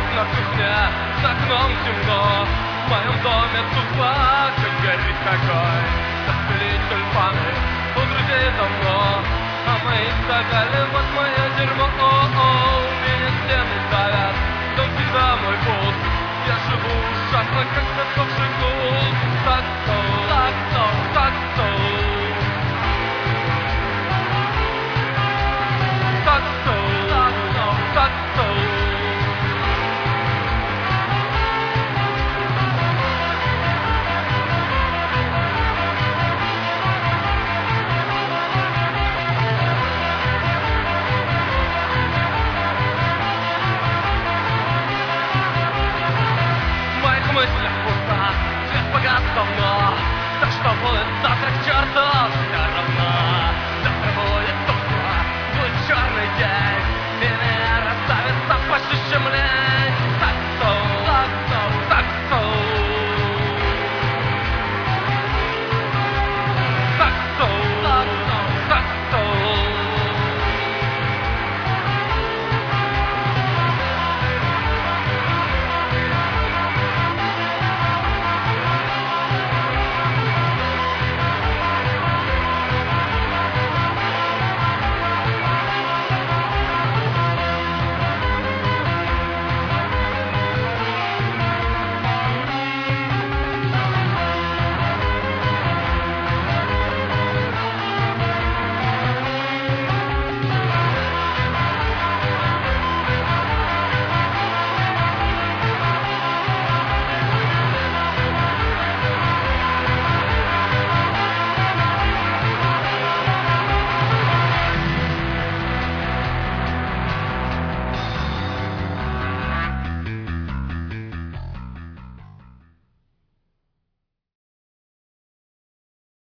на кухне, за окном темно. В моем доме тухла, хоть горит огонь. Зацвели тюльпаны у друзей давно, а мои сказали, вот мое дерьмо. Меня стены давят, дом всегда мой путь. Я живу ужасно, как засохший кул. Так-то, так-то, так-то. Так-то, так-то, так-то. В мыслях пусто, свет погас давно. Так что будет завтра к черту, все равно.